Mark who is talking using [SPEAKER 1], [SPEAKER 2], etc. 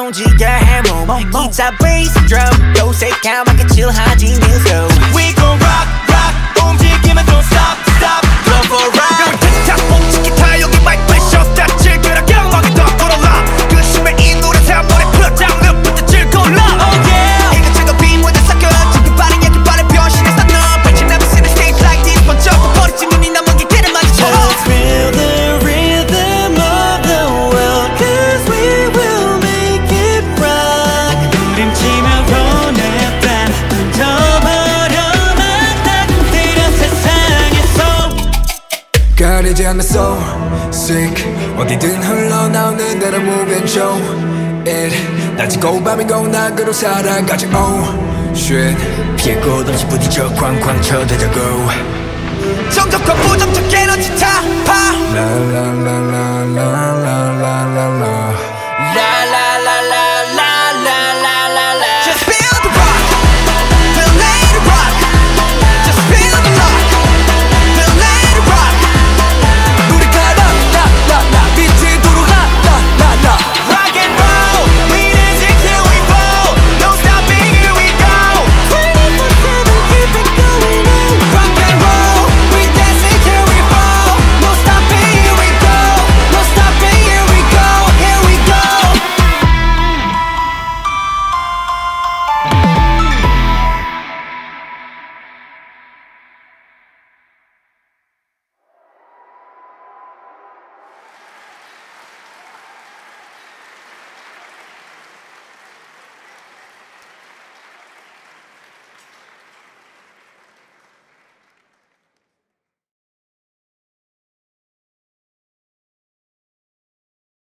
[SPEAKER 1] 움직여 해몸 기타 베이스 드럼 요새까맣게 칠하지 new flow We gon' rock rock 움직이면 don't stop stop Run for ride 틱탁 뽕치 기타 여기 마이크 프레셔 딱 즐겨라 경악이 더 불어라 그 심해 이 노래 다 머리 풀어 장르부터 즐거울라 Oh yeah 이것저것 빈무대 섞여 지금 빠른 약간 빠른 변신해서 너 Bet you never seen a stage like this 번쩍 버리지 눈이 남은 길을 마주쳐 Let's feel the rhythm of the world Cause we will make it rock 부림치며 보냈다 던져버려만 따뜻한 세상에서
[SPEAKER 2] 가리지 않는 soul sick 어디든 흘러나오는 대로 move and show it 낮이고 밤이고 낙으로 살아가지 oh shit 피해 곳 없이 부딪혀 쾅쾅 쳐대자고